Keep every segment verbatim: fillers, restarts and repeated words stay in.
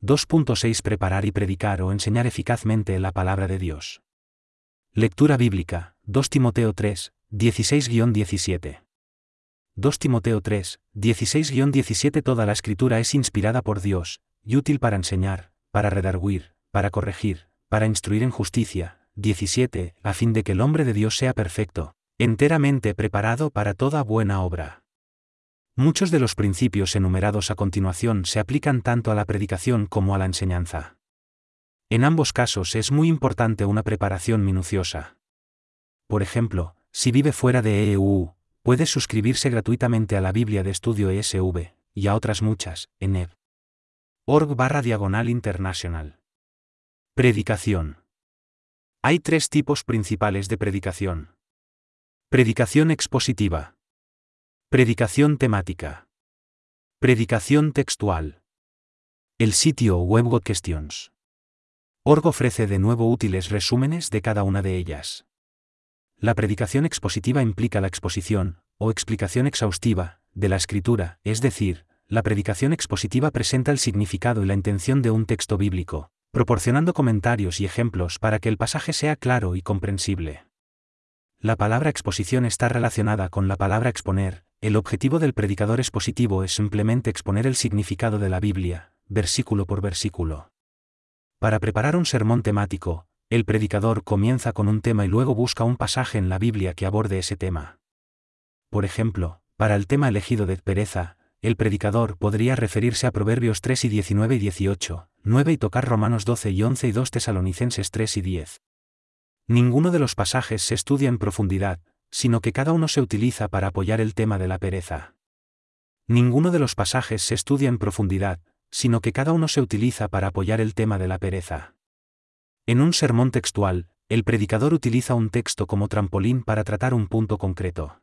dos punto seis Preparar y predicar o enseñar eficazmente la palabra de Dios. Lectura bíblica, dos Timoteo tres, dieciséis a diecisiete. dos Timoteo tres, dieciséis a diecisiete Toda la Escritura es inspirada por Dios, y útil para enseñar, para redarguir, para corregir, para instruir en justicia. diecisiete A fin de que el hombre de Dios sea perfecto, enteramente preparado para toda buena obra. Muchos de los principios enumerados a continuación se aplican tanto a la predicación como a la enseñanza. En ambos casos es muy importante una preparación minuciosa. Por ejemplo, si vive fuera de E U, puede suscribirse gratuitamente a la Biblia de Estudio E S V, y a otras muchas, en e b punto org barra diagonal internacional. Predicación. Hay tres tipos principales de predicación. Predicación expositiva. Predicación temática. Predicación textual. El sitio web Godquestions punto org ofrece de nuevo útiles resúmenes de cada una de ellas. La predicación expositiva implica la exposición, o explicación exhaustiva, de la escritura, es decir, la predicación expositiva presenta el significado y la intención de un texto bíblico, proporcionando comentarios y ejemplos para que el pasaje sea claro y comprensible. La palabra exposición está relacionada con la palabra exponer. El objetivo del predicador expositivo es simplemente exponer el significado de la Biblia, versículo por versículo. Para preparar un sermón temático, el predicador comienza con un tema y luego busca un pasaje en la Biblia que aborde ese tema. Por ejemplo, para el tema elegido de pereza, el predicador podría referirse a Proverbios tres y diecinueve y dieciocho, nueve y tocar Romanos doce y once y dos Tesalonicenses tres y diez. Ninguno de los pasajes se estudia en profundidad, sino que cada uno se utiliza para apoyar el tema de la pereza. Ninguno de los pasajes se estudia en profundidad, sino que cada uno se utiliza para apoyar el tema de la pereza. En un sermón textual, el predicador utiliza un texto como trampolín para tratar un punto concreto.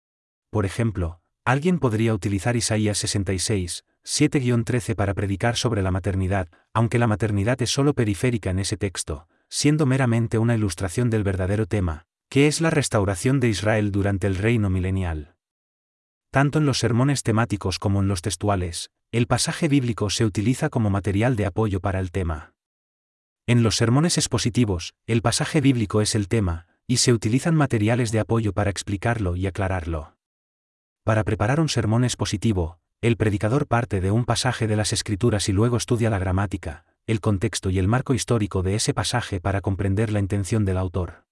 Por ejemplo, alguien podría utilizar Isaías sesenta y seis, siete a trece para predicar sobre la maternidad, aunque la maternidad es solo periférica en ese texto, siendo meramente una ilustración del verdadero tema, que es la restauración de Israel durante el reino milenial. Tanto en los sermones temáticos como en los textuales, el pasaje bíblico se utiliza como material de apoyo para el tema. En los sermones expositivos, el pasaje bíblico es el tema, y se utilizan materiales de apoyo para explicarlo y aclararlo. Para preparar un sermón expositivo, el predicador parte de un pasaje de las Escrituras y luego estudia la gramática, el contexto y el marco histórico de ese pasaje para comprender la intención del autor.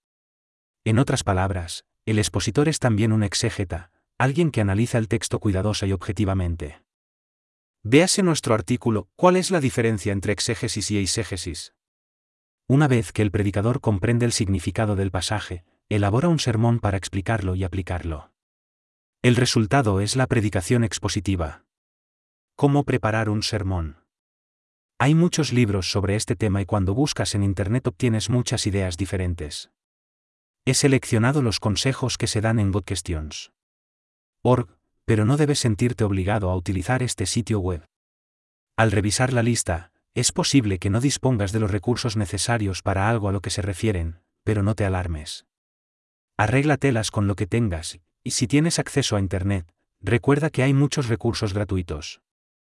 En otras palabras, el expositor es también un exégeta, alguien que analiza el texto cuidadosa y objetivamente. Véase nuestro artículo, ¿cuál es la diferencia entre exégesis y eisegesis? Una vez que el predicador comprende el significado del pasaje, elabora un sermón para explicarlo y aplicarlo. El resultado es la predicación expositiva. ¿Cómo preparar un sermón? Hay muchos libros sobre este tema y cuando buscas en Internet obtienes muchas ideas diferentes. He seleccionado los consejos que se dan en Godquestions punto org, pero no debes sentirte obligado a utilizar este sitio web. Al revisar la lista, es posible que no dispongas de los recursos necesarios para algo a lo que se refieren, pero no te alarmes. Arréglatelas con lo que tengas, y si tienes acceso a Internet, recuerda que hay muchos recursos gratuitos.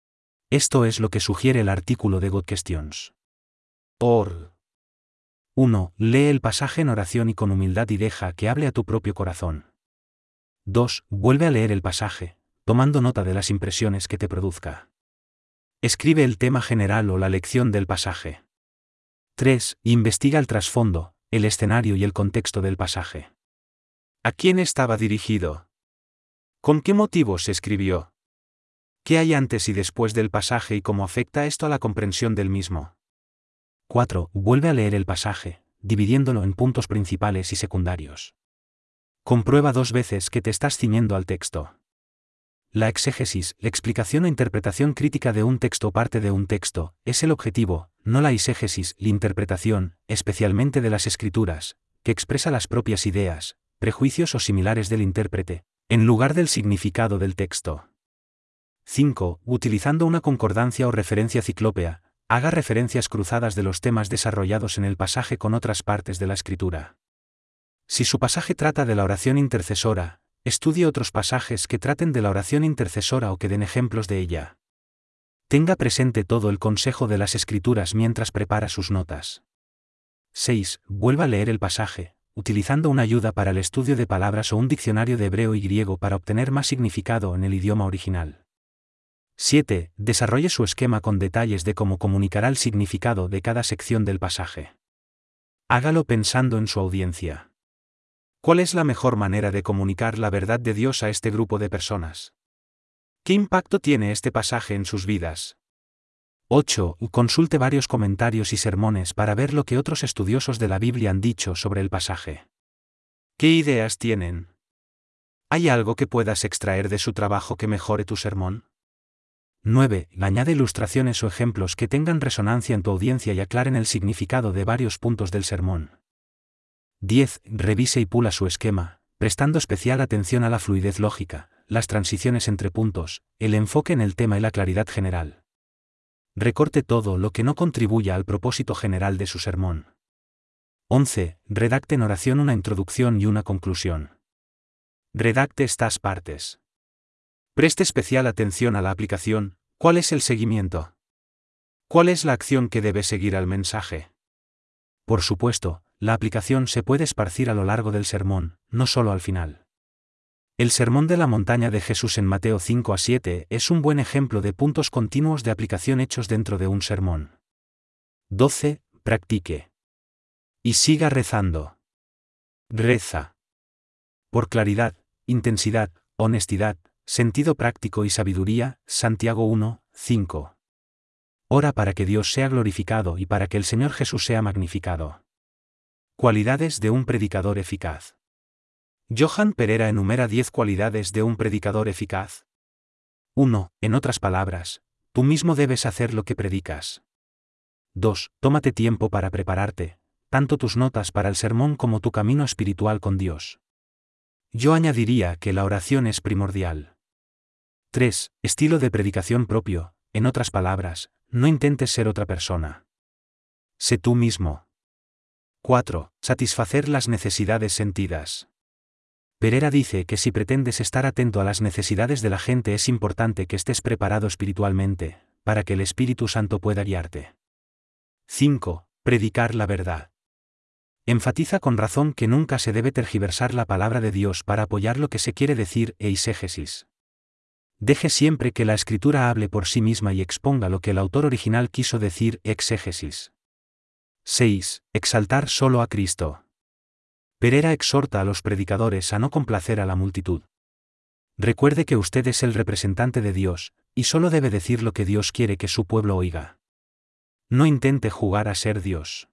Esto es lo que sugiere el artículo de Godquestions punto org. uno. Lee el pasaje en oración y con humildad y deja que hable a tu propio corazón. dos. Vuelve a leer el pasaje, tomando nota de las impresiones que te produzca. Escribe el tema general o la lección del pasaje. tres. Investiga el trasfondo, el escenario y el contexto del pasaje. ¿A quién estaba dirigido? ¿Con qué motivo se escribió? ¿Qué hay antes y después del pasaje y cómo afecta esto a la comprensión del mismo? cuatro. Vuelve a leer el pasaje, dividiéndolo en puntos principales y secundarios. Comprueba dos veces que te estás ciñendo al texto. La exégesis, la explicación o interpretación crítica de un texto o parte de un texto, es el objetivo, no la eisegesis, la interpretación, especialmente de las Escrituras, que expresa las propias ideas, prejuicios o similares del intérprete, en lugar del significado del texto. cinco. Utilizando una concordancia o referencia ciclópea, haga referencias cruzadas de los temas desarrollados en el pasaje con otras partes de la Escritura. Si su pasaje trata de la oración intercesora, estudie otros pasajes que traten de la oración intercesora o que den ejemplos de ella. Tenga presente todo el consejo de las Escrituras mientras prepara sus notas. seis. Vuelva a leer el pasaje, utilizando una ayuda para el estudio de palabras o un diccionario de hebreo y griego para obtener más significado en el idioma original. siete. Desarrolle su esquema con detalles de cómo comunicará el significado de cada sección del pasaje. Hágalo pensando en su audiencia. ¿Cuál es la mejor manera de comunicar la verdad de Dios a este grupo de personas? ¿Qué impacto tiene este pasaje en sus vidas? ocho. Consulte varios comentarios y sermones para ver lo que otros estudiosos de la Biblia han dicho sobre el pasaje. ¿Qué ideas tienen? ¿Hay algo que puedas extraer de su trabajo que mejore tu sermón? nueve. Añade ilustraciones o ejemplos que tengan resonancia en tu audiencia y aclaren el significado de varios puntos del sermón. diez. Revise y pula su esquema, prestando especial atención a la fluidez lógica, las transiciones entre puntos, el enfoque en el tema y la claridad general. Recorte todo lo que no contribuya al propósito general de su sermón. once. Redacte en oración una introducción y una conclusión. Redacte estas partes. Preste especial atención a la aplicación. ¿Cuál es el seguimiento? ¿Cuál es la acción que debe seguir al mensaje? Por supuesto, la aplicación se puede esparcir a lo largo del sermón, no solo al final. El sermón de la montaña de Jesús en Mateo cinco a siete es un buen ejemplo de puntos continuos de aplicación hechos dentro de un sermón. doce. Practique. Y siga rezando. Reza. Por claridad, intensidad, honestidad, sentido práctico y sabiduría, Santiago uno, cinco. Ora para que Dios sea glorificado y para que el Señor Jesús sea magnificado. Cualidades de un predicador eficaz. Johan Perera enumera diez cualidades de un predicador eficaz. uno. En otras palabras, tú mismo debes hacer lo que predicas. dos. Tómate tiempo para prepararte, tanto tus notas para el sermón como tu camino espiritual con Dios. Yo añadiría que la oración es primordial. tres. Estilo de predicación propio, en otras palabras, no intentes ser otra persona. Sé tú mismo. cuatro. Satisfacer las necesidades sentidas. Perera dice que si pretendes estar atento a las necesidades de la gente es importante que estés preparado espiritualmente, para que el Espíritu Santo pueda guiarte. cinco. Predicar la verdad. Enfatiza con razón que nunca se debe tergiversar la palabra de Dios para apoyar lo que se quiere decir e eisegesis. Deje siempre que la Escritura hable por sí misma y exponga lo que el autor original quiso decir exégesis. seis. Exaltar solo a Cristo. Perera exhorta a los predicadores a no complacer a la multitud. Recuerde que usted es el representante de Dios, y solo debe decir lo que Dios quiere que su pueblo oiga. No intente jugar a ser Dios.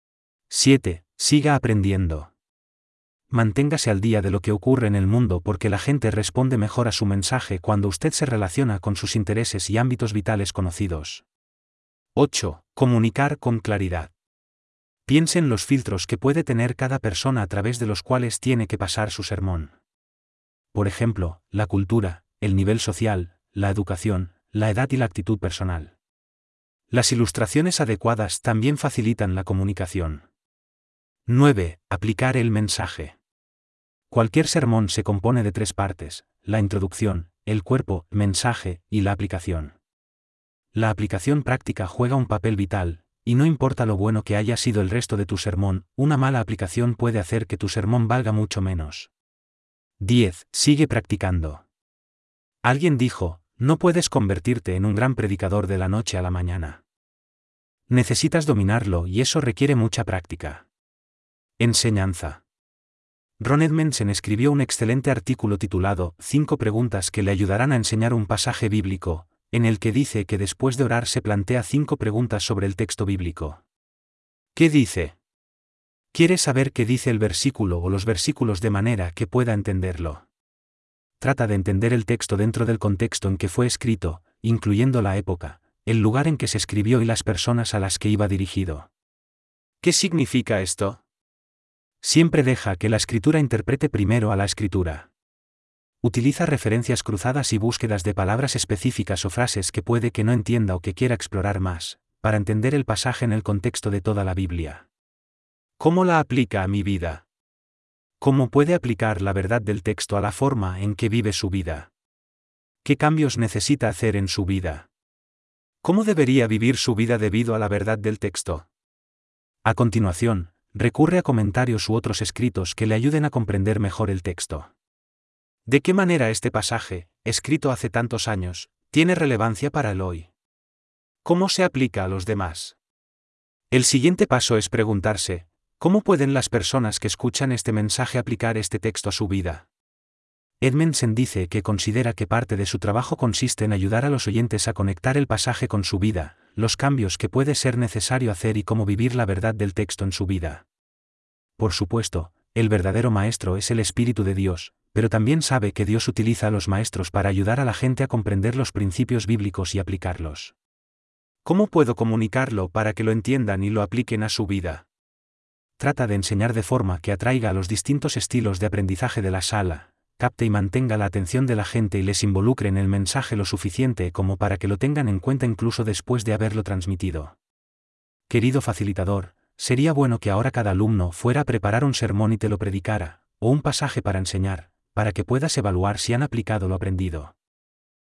siete. Siga aprendiendo. Manténgase al día de lo que ocurre en el mundo porque la gente responde mejor a su mensaje cuando usted se relaciona con sus intereses y ámbitos vitales conocidos. ocho. Comunicar con claridad. Piense en los filtros que puede tener cada persona a través de los cuales tiene que pasar su sermón. Por ejemplo, la cultura, el nivel social, la educación, la edad y la actitud personal. Las ilustraciones adecuadas también facilitan la comunicación. nueve. Aplicar el mensaje. Cualquier sermón se compone de tres partes: la introducción, el cuerpo, mensaje, y la aplicación. La aplicación práctica juega un papel vital, y no importa lo bueno que haya sido el resto de tu sermón, una mala aplicación puede hacer que tu sermón valga mucho menos. diez. Sigue practicando. Alguien dijo, no puedes convertirte en un gran predicador de la noche a la mañana. Necesitas dominarlo y eso requiere mucha práctica. Enseñanza. Ron Edmondson escribió un excelente artículo titulado Cinco preguntas que le ayudarán a enseñar un pasaje bíblico, en el que dice que después de orar se plantea cinco preguntas sobre el texto bíblico. ¿Qué dice? ¿Quieres saber qué dice el versículo o los versículos de manera que pueda entenderlo? Trata de entender el texto dentro del contexto en que fue escrito, incluyendo la época, el lugar en que se escribió y las personas a las que iba dirigido. ¿Qué significa esto? Siempre deja que la escritura interprete primero a la escritura. Utiliza referencias cruzadas y búsquedas de palabras específicas o frases que puede que no entienda o que quiera explorar más, para entender el pasaje en el contexto de toda la Biblia. ¿Cómo la aplica a mi vida? ¿Cómo puede aplicar la verdad del texto a la forma en que vive su vida? ¿Qué cambios necesita hacer en su vida? ¿Cómo debería vivir su vida debido a la verdad del texto? A continuación, recurre a comentarios u otros escritos que le ayuden a comprender mejor el texto. ¿De qué manera este pasaje, escrito hace tantos años, tiene relevancia para el hoy? ¿Cómo se aplica a los demás? El siguiente paso es preguntarse, ¿cómo pueden las personas que escuchan este mensaje aplicar este texto a su vida? Edmondson dice que considera que parte de su trabajo consiste en ayudar a los oyentes a conectar el pasaje con su vida, los cambios que puede ser necesario hacer y cómo vivir la verdad del texto en su vida. Por supuesto, el verdadero maestro es el Espíritu de Dios, pero también sabe que Dios utiliza a los maestros para ayudar a la gente a comprender los principios bíblicos y aplicarlos. ¿Cómo puedo comunicarlo para que lo entiendan y lo apliquen a su vida? Trata de enseñar de forma que atraiga a los distintos estilos de aprendizaje de la sala, capte y mantenga la atención de la gente y les involucre en el mensaje lo suficiente como para que lo tengan en cuenta incluso después de haberlo transmitido. Querido facilitador, sería bueno que ahora cada alumno fuera a preparar un sermón y te lo predicara, o un pasaje para enseñar, para que puedas evaluar si han aplicado lo aprendido.